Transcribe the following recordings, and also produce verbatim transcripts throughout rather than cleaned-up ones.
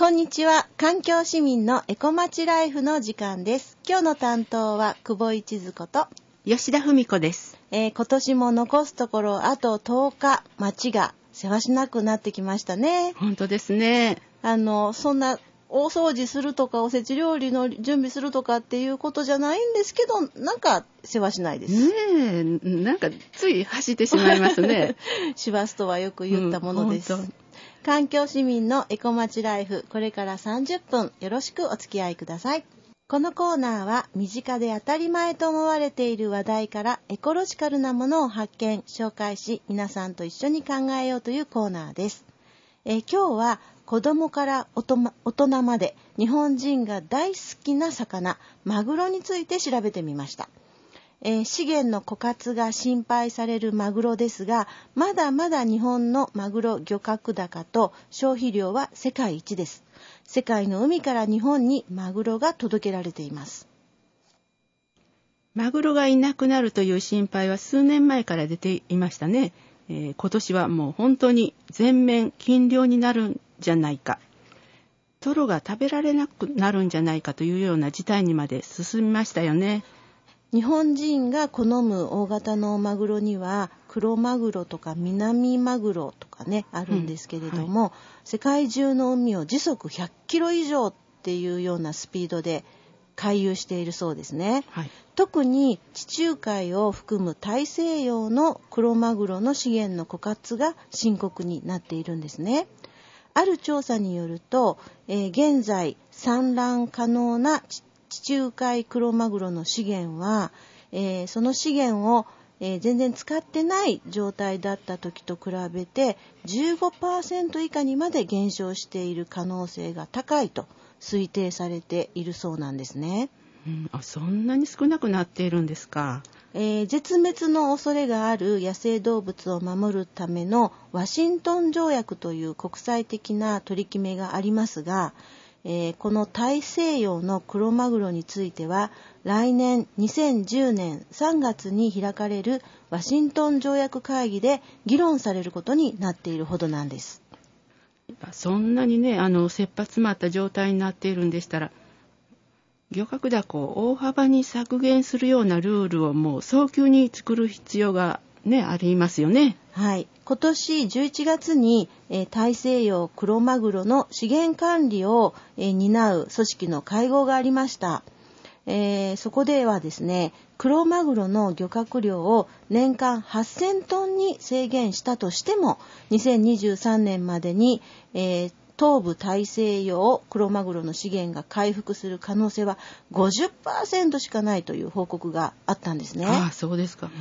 こんにちは。環境市民のエコまちライフの時間です。今日の担当は久保一津子と吉田文子です、 えー、今年も残すところあととおか、街がせわしなくなってきましたね。 本当ですね。 あのそんな大掃除するとかおせち料理の準備するとかっていうことじゃないんですけど、なんかせわしないですねえ。なんかつい走ってしまいますね。 しばすとはよく言ったものです、うん、環境市民のエコまちライフ、これからさんじゅっぷんよろしくお付き合いください。このコーナーは身近で当たり前と思われている話題からエコロジカルなものを発見紹介し、皆さんと一緒に考えようというコーナーです。えー、今日は子供から大人まで日本人が大好きな魚マグロについて調べてみました。えー、資源の枯渇が心配されるマグロですが、まだまだ日本のマグロ漁獲高と消費量は世界一です。世界の海から日本にマグロが届けられています。 マグロがいなくなるという心配は数年前から出ていましたね。えー、今年はもう本当に全面禁漁になるんじゃないか、トロが食べられなくなるんじゃないかというような事態にまで進みましたよね。 日本人が好む大型のマグロには黒マグロとか南マグロとかねあるんですけれども、うんはい、世界中の海を時速ひゃっキロ以上っていうようなスピードで回遊しているそうですね、はい、特に地中海を含む大西洋の黒マグロの資源の枯渇が深刻になっているんですね。ある調査によると、えー、現在産卵可能な地中海黒マグロの資源は、えー、その資源を、えー、全然使ってない状態だった時と比べて じゅうごパーセント 以下にまで減少している可能性が高いと推定されているそうなんですね、 うん、あ、そんなに少なくなっているんですか。 えー、絶滅の恐れがある野生動物を守るためのワシントン条約という国際的な取り決めがありますが、えー、この大西洋の黒マグロについては来年にせんじゅうねんさんがつに開かれるワシントン条約会議で議論されることになっているほどなんです。 そんなにね、あの切羽詰まった状態になっているんでしたら、漁獲高を大幅に削減するようなルールをもう早急に作る必要がね、ありますよね。 はい、今年じゅういちがつに、えー、大西洋黒マグロの資源管理を、えー、担う組織の会合がありました。えー、そこではですね、黒マグロの漁獲量を年間はっせんトンに制限したとしてもにせんにじゅうさんねんまでに、えー東部大西洋黒マグロの資源が回復する可能性は ごじゅっパーセント しかないという報告があったんですね。 ああ、そうですか。うん、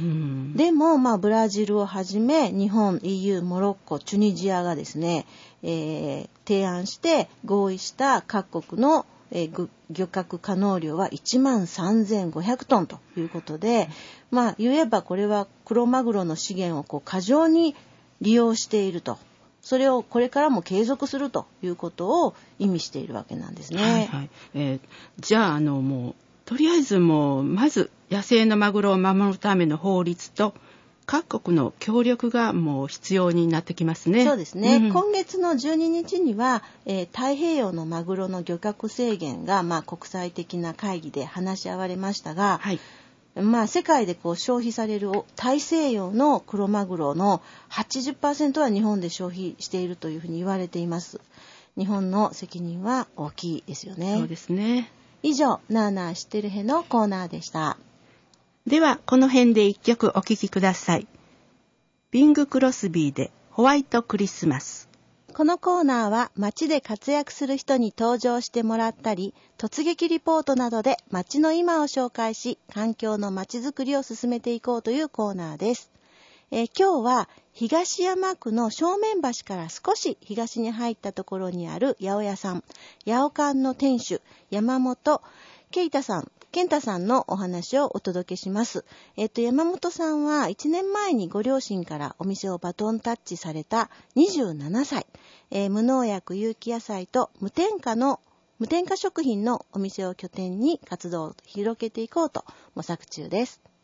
でも、まあ、ブラジルをはじめ日本、イーユー、モロッコ、チュニジアがですね、えー、提案して合意した各国の、えー、漁獲可能量はいちまんさんぜんごひゃくトンということで、まあ、言えばこれは黒マグロの資源をこう過剰に利用していると。それをこれからも継続するということを意味しているわけなんですね。 はいはい、えー、じゃあ、あのもうとりあえずもうまず野生のマグロを守るための法律と各国の協力がもう必要になってきますね。 そうですね、うん、今月のじゅうににちには、えー、太平洋のマグロの漁獲制限が、まあ、国際的な会議で話し合われましたが、はい、まあ、世界でこう消費される大西洋の黒マグロの はちじゅっパーセント は日本で消費しているというふうに言われています。日本の責任は大きいですよね。 そうですね。 以上、なあなあ知ってるへのコーナーでした。 ではこの辺で一曲お聴きください。ビング・クロスビーでホワイトクリスマス。 このコーナーは街で活躍する人に登場してもらったり、突撃リポートなどで街の今を紹介し、環境の街づくりを進めていこうというコーナーです。えー、今日は東山区の正面橋から少し東に入ったところにある八百屋さん、八百館の店主山本圭太さん、健太さんのお話をお届けします。えっと、山本さんはいちねんまえにご両親からお店をバトンタッチされたにじゅうななさい、えー、無農薬有機野菜と無添加の無添加食品のお店を拠点に活動を広げていこうと模索中です。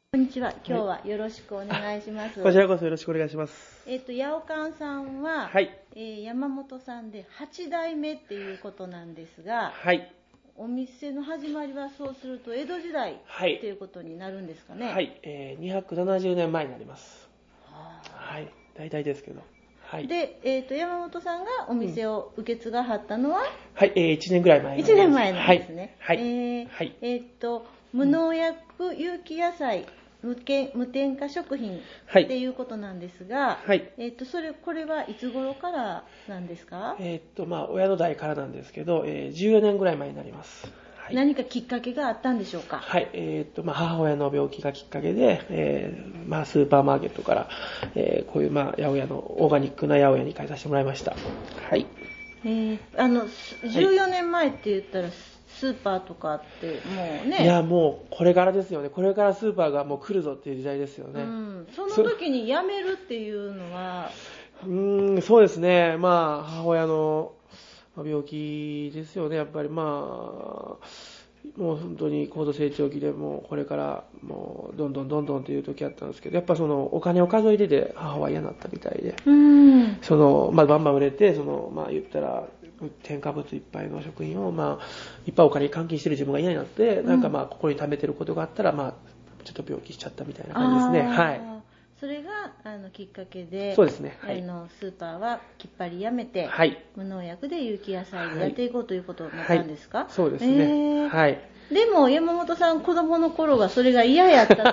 こんにちは。今日はよろしくお願いします。 こちらこそよろしくお願いします。 えっ、と、八尾館さんは、 はい、 えー山本さんではちだいめっていうことなんですが、 はい、 お店の始まりはそうすると江戸時代っていうことになるんですかね。 はい、えー、にひゃくななじゅうねんまえになります。 ははい、大体ですけど。はい。 で、えっ、と、山本さんがお店を受け継がはったのは、 はい、えー、いちねんぐらい前にいちねんまえなんですね。 はい、はい、 えーはい。 えっ、と、無農薬有機野菜、無け無添加食品っていうことなんですが、 はい、 えっ、と、それ、これはいつ頃からなんですか？ えーっと、まあ、親の代からなんですけど、えー、じゅうよねんぐらい前になります。はい、 何かきっかけがあったんでしょうか？ はい、えーっと、まあ、母親の病気がきっかけで、えー、まあ、スーパーマーケットから、えー、こういう、まあ、八百屋の、オーガニックな八百屋に変えさせてもらいました。はい。 えー、あの、じゅうよねんまえって言ったら、スーパーとかってもうね。 いや、もうこれからですよね。これからスーパーがもう来るぞっていう時代ですよね。 うん、その時に辞めるっていうのは。 うーん、そうですね。まあ、母親の病気ですよね。やっぱりまあ、もう本当に高度成長期でもうこれからもうどんどんどんどんという時あったんですけど、やっぱそのお金を数えてて母は嫌になったみたいで、 うん、 その、まあ、バンバン売れて、その、まあ言ったら、添加物いっぱいの食品を、まあ、いっぱいお金に換金してる自分が嫌になって、なんかまあ、ここに貯めてることがあったら、まあ、ちょっと病気しちゃったみたいな感じですね。はい。 それがあのきっかけで、 そうですね。はい、 あのスーパーはきっぱりやめて、 はい、 無農薬で有機野菜でやっていこうということになったんですか？ はいはい、そうですね。えー、はい。 でも山本さん、子供の頃がそれが嫌やったという。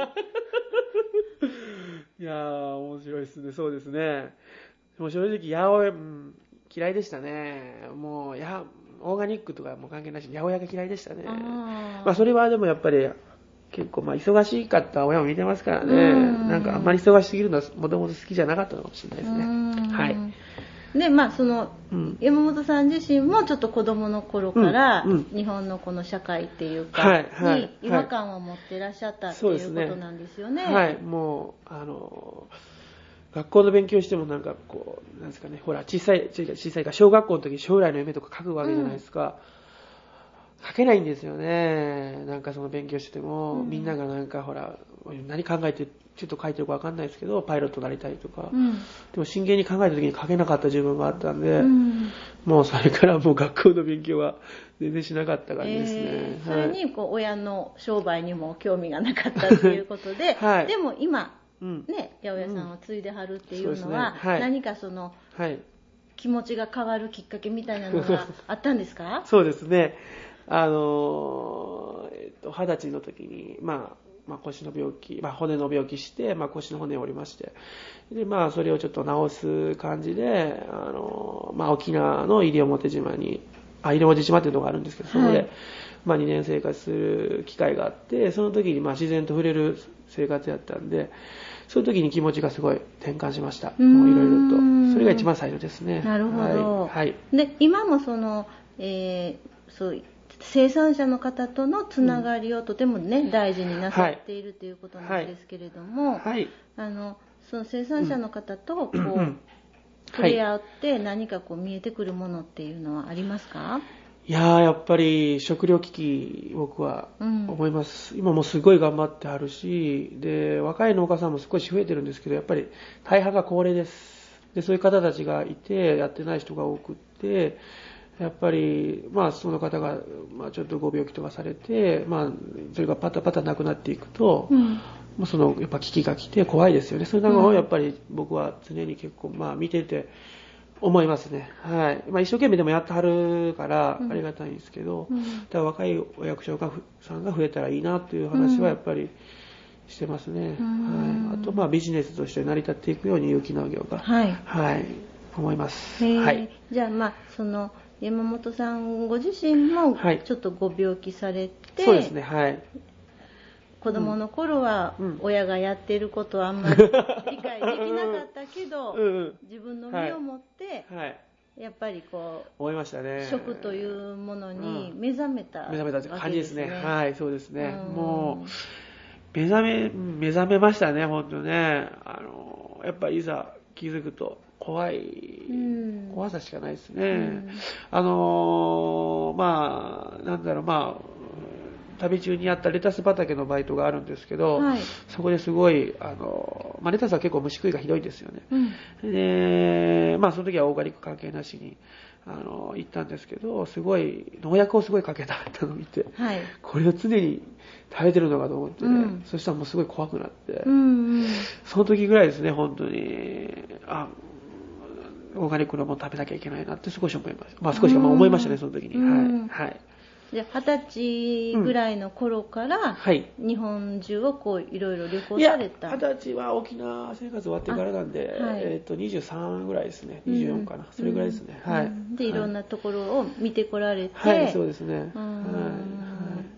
いやー、面白いですね。そうですね。もう正直、八百屋、うん、嫌いでしたね。もう、や、オーガニックとかも関係ないし、八百屋が嫌いでしたね。あまあ、それはでもやっぱり、結構、まあ、忙しかった親も見てますからね。んなんか、あんまり忙しすぎるのは、もともと好きじゃなかったのかもしれないですね。はい。 で、まあ、その、うん、山本さん自身もちょっと子供の頃から、うんうん、日本のこの社会っていうか、はいはい、に違和感を持ってらっしゃったっていうことなんですよね。 はい、もう、あの、学校の勉強してもなんかこう、なんですかね、ほら、小さい、小さいか、小学校の時将来の夢とか書くわけじゃないですか。うん、書けないんですよね。なんかその勉強してても、うん、みんながなんかほら、何考えて、ちょっと書いてるかわかんないですけど、パイロットになりたいとか、うん、でも真剣に考えた時に書けなかった自分があったんで、うん、もうそれからもう学校の勉強は全然しなかった感じですね。えー、それにこう親の商売にも興味がなかったということで、はい、でも今、うん、ね、八百屋さんを継いではるっていうのは、うんねはい、何かその、はい、気持ちが変わるきっかけみたいなのがあったんですか？ そうですね。あのー、えっと、二十歳の時に、まあ、まあ、腰の病気、まあ、骨の病気して、まあ、腰の骨を折りまして、で、まあ、それをちょっと治す感じで、あのー、まあ、沖縄の西表島に、あ、西表島っていうのがあるんですけど、そこで、はい、まあ、にねん生活する機会があって、その時にまあ自然と触れる生活やったんで、その時に気持ちがすごい転換しました。もういろいろと。それが一番最初ですね。 なるほど。 はいはい、 で、今もその、えー、そう生産者の方とのつながりをとてもね、うん、大事になさっているということなんですけれども、はいはい、あのその生産者の方とこう、うん、触れ合って何かこう見えてくるものっていうのはありますか？ いやー、やっぱり食糧危機、僕は思います、うん、今もすごい頑張ってあるし、で若い農家さんも少し増えてるんですけど、やっぱり大半が高齢です。でそういう方たちがいて、やってない人が多くって、やっぱり、まあ、その方が、まあ、ちょっとご病気とかされて、まあ、それがパタパタなくなっていくと、うん、まあ、そのやっぱ危機が来て怖いですよね。そういうのをやっぱり僕は常に結構、まあ、見てて思いますね。はい。まあ、一生懸命でもやってはるからありがたいんですけど、うん、だから若いお役所さんが増えたらいいなという話はやっぱりしてますね。うん、はい。あと、まあ、ビジネスとして成り立っていくように有機農業が、はい、はい、思います。はい。 じゃあ、まあ、その山本さんご自身もちょっとご病気されて、はい、 そうですね、はい。 子供の頃は親がやっていることはあんまり理解できなかったけど、うんうん、自分の身をもって、はいはい、やっぱりこう思いましたね。 食というものに目覚めた、 うん、目覚めたという感じですね。はい、そうですね。うん、もう目覚め目覚めましたね、本当ね。あのやっぱりいざ気づくと怖い、うん、怖さしかないですね。うん、あのまあなんだろうまあ。 旅中にあったレタス畑のバイトがあるんですけど、はい、そこですごいあの、まあ、レタスは結構虫食いがひどいですよね、うん、で、まあ、その時はオーガニック関係なしにあの行ったんですけど、すごい農薬をすごいかけたのを見て、はい、これを常に食べてるのかと思ってね、うん、そしたらもうすごい怖くなって、うんうん、その時ぐらいですね、本当にあオーガニックのもの食べなきゃいけないなって少し思いました。まあ少しかまあ思いましたね、その時に。はい。はい。 じゃあ二十歳ぐらいの頃から、うん、はい、日本中をこういろいろ旅行された。 いや、二十歳は沖縄生活終わってからなんで、はい、えっとにじゅうさんぐらいですね、にじゅうよんかな、うん、それぐらいですね。うん、はい。 でいろんなところを見てこられて、 はい、そうですね。はい。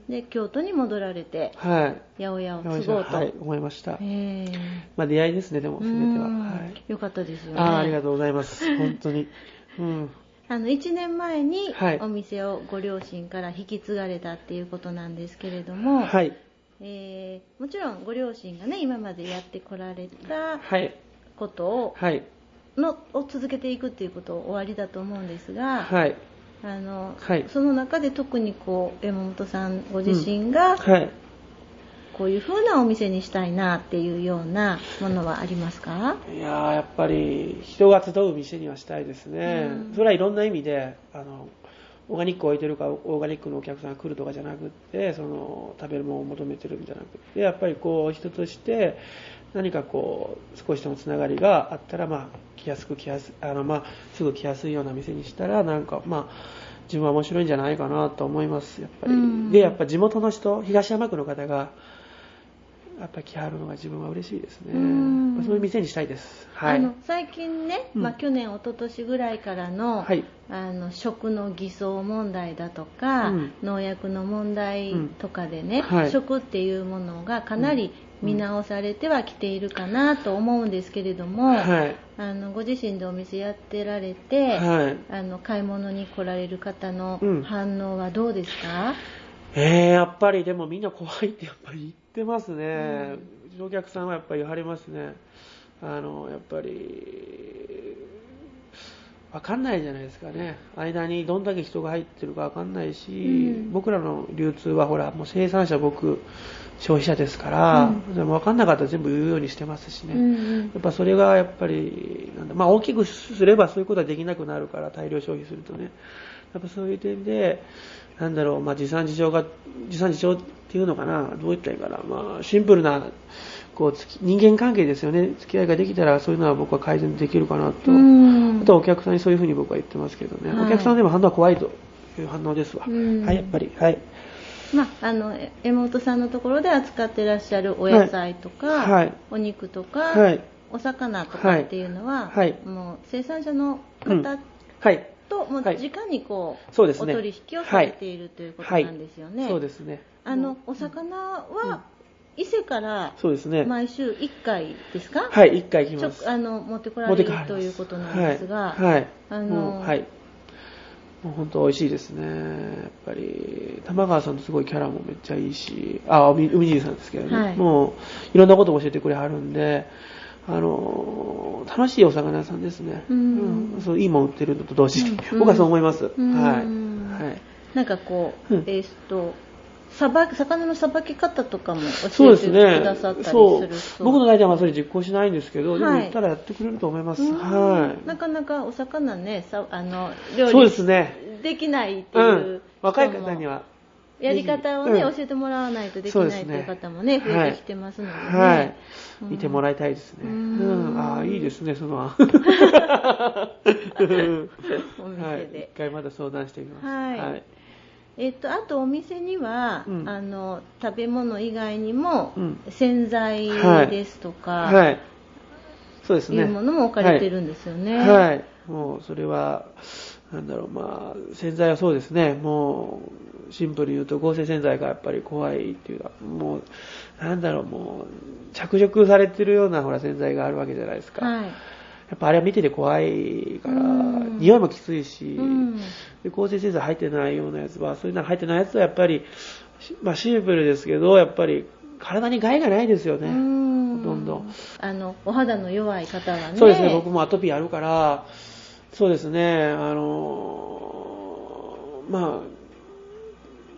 で京都に戻られて、 はい、 八百屋を継ごうと、 はい、思いました。まあ出会いですね、でも全ては。はい。 よかったですよね。 あ、ありがとうございます。本当に。うん。 あのいちねんまえにお店をご両親から引き継がれたっていうことなんですけれども、はい、えー、もちろんご両親がね今までやってこられたことを、はい、のを続けていくっていうことをおありだと思うんですが、はい、あのはい、その中で特にこう山本さんご自身が、うん、はい、こういう風なお店にしたいなっていうようなものはありますか？ いやー、やっぱり人が集う店にはしたいですね、うん、それはいろんな意味であのオーガニックを置いてるからオーガニックのお客さんが来るとかじゃなくってその食べるものを求めてるんじゃなくてやっぱりこう人として何かこう少しでもつながりがあったら、まあ、来やすく来やすあの、まあ、すぐ来やすいような店にしたらなんかまあ自分は面白いんじゃないかなと思いますやっぱり、うん、でやっぱ地元の人東山区の方がやっぱり来はるのが自分は嬉しいですね。うんそういう店にしたいです。はい、 あの最近ね、うんまあ、去年一昨年ぐらいからの、はい、あの食の偽装問題だとか、うん、農薬の問題とかでね、うんはい、食っていうものがかなり見直されてはきているかなと思うんですけれども、はい、あのご自身でお店やってられて、はい、あの買い物に来られる方の反応はどうですか？ うん、えー、やっぱりでもみんな怖いってやっぱり言ってますね、うん、うちのお客さんはやっぱり言われますね。あのやっぱり分かんないじゃないですかね、間にどんだけ人が入ってるか分かんないし、うん、僕らの流通はほらもう生産者僕消費者ですから、うん、でも分かんなかったら全部言うようにしてますしね、うん、やっぱそれがやっぱりなんだ、まあ、大きくすればそういうことはできなくなるから大量消費するとね、やっぱそういう点でなんだろう、まあ、地産地消が地産地消っていうのかな、どういったらいいかな、まあ、シンプルなこう人間関係ですよね、付き合いができたらそういうのは僕は改善できるかなと、あとはお客さんにそういうふうに僕は言ってますけどね、はい、お客さんでも反応は怖いという反応ですわ、はいやっぱりはい。 まあ、あの山本さんのところで扱ってらっしゃるお野菜とか、はい、お肉とか、はい、お魚とかっていうのは、はい、もう生産者の方、うんはいともう直にこう、はい、お取引をされているということなんですよね。はいはい、そうですね。あのお魚は伊勢から毎週いっかいですか？ はい、いっかい行きます。 あの持ってこられるということなんですが、はい、はい、あのはい。もう本当美味しいですね。やっぱり玉川さんのすごいキャラもめっちゃいいし、あ、海尻さんですけどね、はい、もういろんなことを教えてくれはるんで。あの楽しいお魚屋さんですね、うんうん、そういいもん売ってるのと同時に、うん、僕はそう思います、うんはいはい、 なんかこう、うん、えー、っとさば魚のさばき方とかも教えてくださったりすると、そうですね、 僕の代ではそれ実行しないんですけど、はい、でも言ったらやってくれると思います、はい、 なかなかお魚ねさあの料理です、ね、 できないっていう、うん、 若い方にはやり方をね、うん、教えてもらわないとできないという方もね、増えてきてますのでね、はいはいうん、見てもらいたいですね。うん、うん、ああいいですねそのお店で、はい、一回まだ相談してみます。はい。はい、 えっとあとお店には、うん、あの食べ物以外にも、うん、洗剤ですとか、はいはい、そうですね。いうものも置かれてるんですよね。 はい。はい、もうそれはなんだろうまあ洗剤はそうですねもう。シンプルに言うと合成洗剤がやっぱり怖いっていうかもうなんだろうもう着色されてるようなほら洗剤があるわけじゃないですか、はい、やっぱあれは見てて怖いから匂いもきついしで合成洗剤入ってないようなやつはそういうの入ってないやつはやっぱり、まあ、シンプルですけどやっぱり体に害がないですよねほとんどあのお肌の弱い方はねそうですね僕もアトピーあるからそうですねあのまあ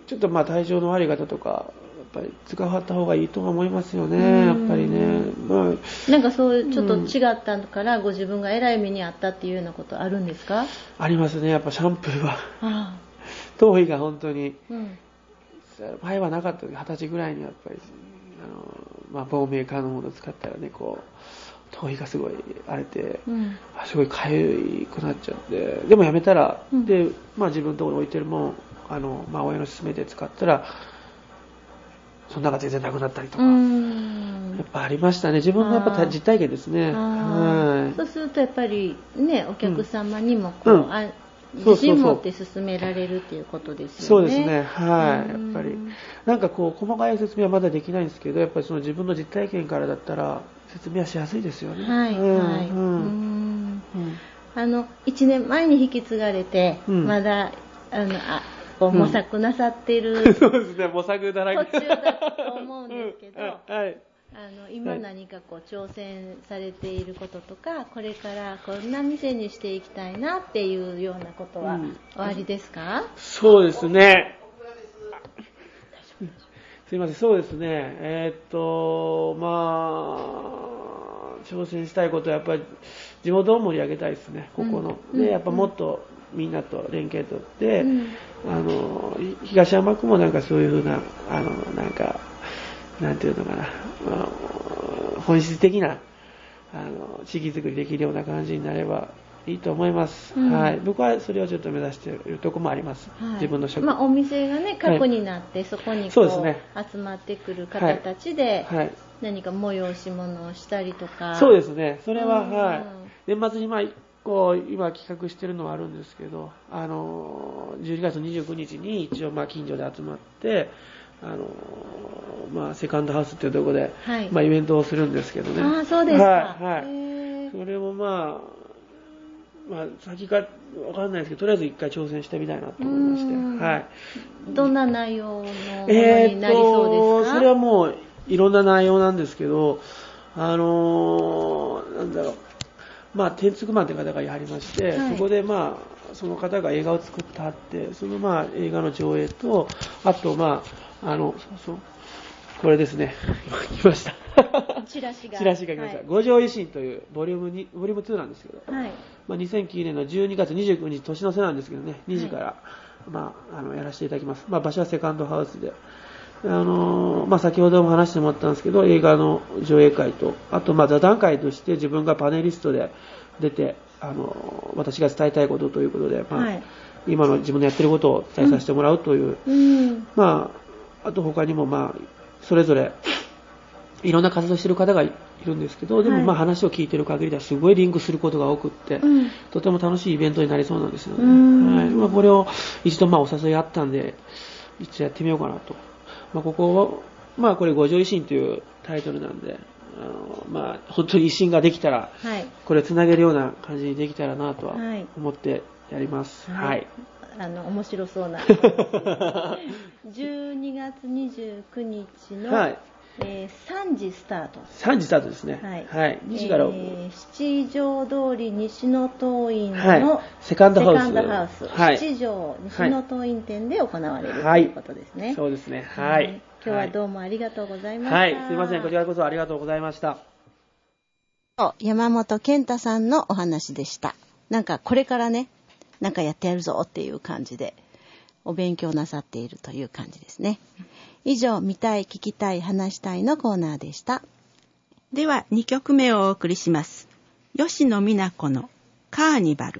ちょっとまあ体調の悪い方とかやっぱり使わった方がいいとは思いますよね。やっぱりね、まあ、なんかそういうちょっと違ったからご自分が偉い目にあったっていうようなことあるんですか？ ありますね。やっぱシャンプーはああ頭皮が本当に、うん、前はなかったけどはたちぐらいにやっぱりあの、まあ、某メーカーのものを使ったらね、こう頭皮がすごい荒れて、うん、すごいかゆくなっちゃって、でもやめたら、うん、で、まあ、自分のところに置いてるもんあの、まあ、親の勧めで使ったらそんなが全然なくなったりとか、やっぱありましたね。自分のやっぱ実体験ですね。はい、 そうするとやっぱりね、お客様にもこう、うん、あ自信持って進められるっていうことですよね。 そうですね。はい。やっぱりなんかこう細かい説明はまだできないんですけど、やっぱりその自分の実体験からだったら説明はしやすいですよね。 はい、うん、はい。うん、あのいちねんまえに引き継がれて、うん、まだあのあこう模索なさってる、 うん、そうですね。模索だらけ途中だと思うんですけど、 うん、はい。 あの今何かこう挑戦されていることとか、これからこんな店にしていきたいなっていうようなことはおありですか？ うん、そうですね。すいません。そうですね。えー、っとまあ挑戦したいことはやっぱり地元を盛り上げたいですね。ここの、うん、でやっぱもっとみんなと連携取って、うん、あの東山区もなんかそういう風なあのなんかなんていうのかな、まあ、本質的なあの地域づくりできるような感じになればいいと思います、うん、はい、僕はそれをちょっと目指しているところもあります、はい、自分の職、 まあ、お店がね核になって、はい、そこにこうそうです、ね、集まってくる方たちで、はいはい、何か催し物をしたりとか。 そうですね、それは、うん、はい、年末にまあこう今企画してるのはあるんですけど、あのじゅうにがつにじゅうくにちに一応まあ近所で集まってあのまあ、セカンドハウスっていうところで、はい、まあ、イベントをするんですけどね。 ああ、そうですか。 はいはい、それもまあ、まあ、先かわかんないですけど、とりあえず一回挑戦してみたいなと思いまして、はい、 どんな内容のものになりそうですか？えー、 それはもういろんな内容なんですけど、あのー、なんだろう、まあ、天竺マンという方がやりまして、はい、そこでまあその方が映画を作ってあって、そのまあ映画の上映と、あとまああのそうそうこれですね、来ましたチラシがチラシが来ました、はい、五条維新というボリュームにボリュームツーなんですけど、はい、まあ、にせんきゅうねんのじゅうにがつにじゅうくにち年の瀬なんですけどね、にじから、はい、まあ、あのやらせていただきます、まあ、場所はセカンドハウスで、あのーまあ、先ほども話してもらったんですけど、映画の上映会と、あとまあ座談会として自分がパネリストで出て、あのー、私が伝えたいことということで、まあはい、今の自分のやってることを伝えさせてもらうという、うんうん、まああと他にもまあそれぞれいろんな活動している方がいるんですけど、でもまあ話を聞いている限りではすごいリンクすることが多くって、うん、とても楽しいイベントになりそうなんですよね。はい、まあ、これを一度まあお誘いあったんで一度やってみようかなと。まあ、ここはまあこれ五条維新というタイトルなんで、あのまあ本当に維新ができたら、はい、これつなげるような感じにできたらなとは思ってやります。はい。はい、 あの面白そうなじゅうにがつにじゅうくにちの、はい、えー、さんじスタートさんじスタートですね。はい、はい、にじから、 えー、七条通り西野東院の、 はい、セカンドハウス、 セカンドハウス、はい、七条西野東院店で行われる、はい、ということですね。 そうですね。はい。 今日はどうもありがとうございました。 はい、すいません、こちらこそありがとうございました。 山本健太さんのお話でした。なんかこれからね、なんかやってやるぞっていう感じでお勉強なさっているという感じですね。以上、見たい、聞きたい、話したいのコーナーでした。 ではにきょくめをお送りします。吉野美奈子のカーニバル。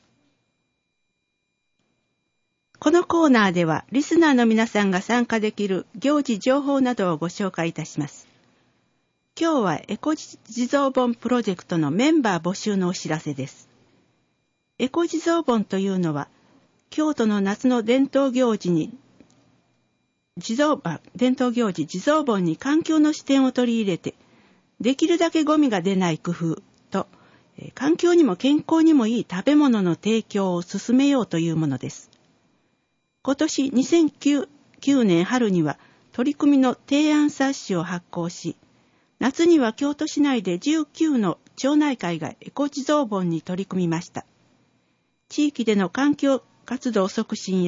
このコーナーではリスナーの皆さんが参加できる行事情報などをご紹介いたします。今日はエコ地蔵盆プロジェクトのメンバー募集のお知らせです。エコ地蔵盆というのは京都の夏の伝統行事に地蔵あ伝統行事地蔵盆に環境の視点を取り入れてできるだけゴミが出ない工夫と環境にも健康にもいい食べ物の提供を進めようというものです。今年にせんきゅうねん春には取り組みの提案冊子を発行し、夏には京都市内でじゅうきゅうの町内会がエコ地蔵盆に取り組みました。地域での環境活動促進や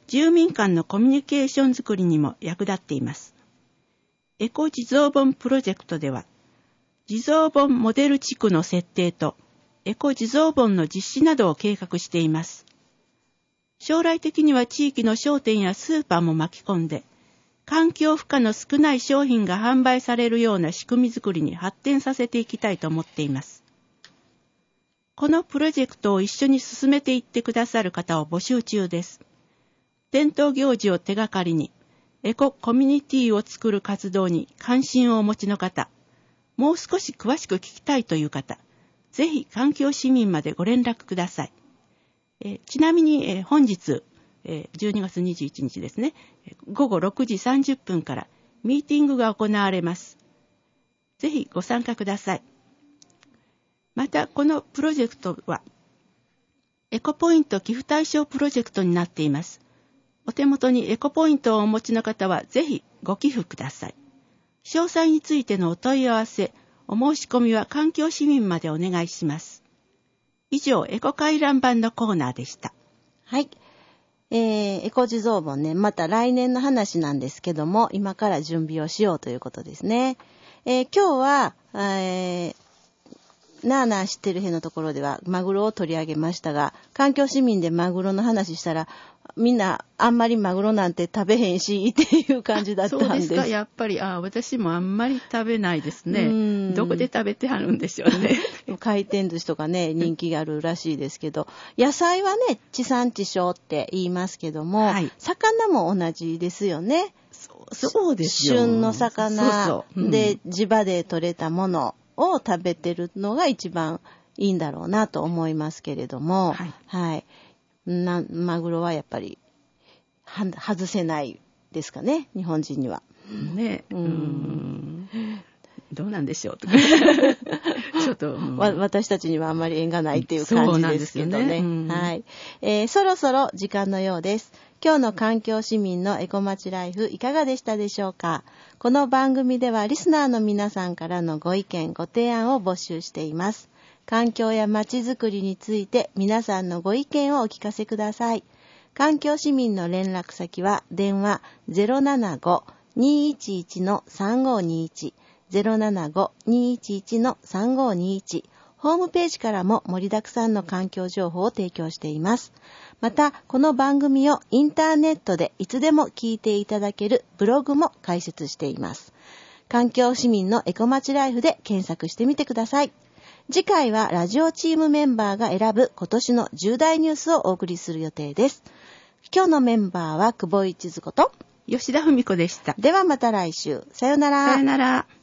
住民間のコミュニケーションづくりにも役立っています。エコ地蔵盆プロジェクトでは、地蔵盆モデル地区の設定とエコ地蔵盆の実施などを計画しています。将来的には地域の商店やスーパーも巻き込んで、環境負荷の少ない商品が販売されるような仕組みづくりに発展させていきたいと思っています。このプロジェクトを一緒に進めていってくださる方を募集中です。伝統行事を手がかりに、エココミュニティを作る活動に関心をお持ちの方、もう少し詳しく聞きたいという方、ぜひ環境市民までご連絡ください。えー、ちなみに、えー、本日、えー、じゅうにがつにじゅういちにちですね、ごごろくじさんじゅっぷんからミーティングが行われます。ぜひご参加ください。また、このプロジェクトは、エコポイント寄付対象プロジェクトになっています。お手元にエコポイントをお持ちの方はぜひご寄付ください。詳細についてのお問い合わせ、お申し込みは環境市民までお願いします。以上、エコ回覧板のコーナーでした。 はい。えー、エコ地蔵盆ね、また来年の話なんですけども、今から準備をしようということですね。えー、今日は、えーなあなあ知ってるへのところではマグロを取り上げましたが、環境市民でマグロの話したらみんなあんまりマグロなんて食べへんしっていう感じだったんです。 そうですか。やっぱりあ私もあんまり食べないですね。どこで食べてはるんでしょうね。 回転寿司とかね人気があるらしいですけど、野菜はね地産地消って言いますけども、はい、魚も同じですよね。 そうそうですよ。 旬の魚そうそう、うん、 で地場で採れたものを食べてるのが一番いいんだろうなと思いますけれども、はい、はい、なマグロはやっぱりは外せないですかね、日本人には。 ね、うーんどうなんでしょうとかちょっと、うん、 私たちにはあんまり縁がないっていう感じですけどね。ね、はい、えー、そろそろ時間のようです。今日の環境市民のエコまちライフいかがでしたでしょうか。この番組ではリスナーの皆さんからのご意見ご提案を募集しています。環境やまちづくりについて皆さんのご意見をお聞かせください。環境市民の連絡先は電話 ゼロななご にーいちいち さんごにいち ゼロななご にーいちいち さんごにいち、ホームページからも盛りだくさんの環境情報を提供しています。また、この番組をインターネットでいつでも聞いていただけるブログも開設しています。環境市民のエコまちライフで検索してみてください。次回はラジオチームメンバーが選ぶ今年の重大ニュースをお送りする予定です。今日のメンバーは久保井千鶴子と吉田文子でした。 ではまた来週。さよなら。 さよなら。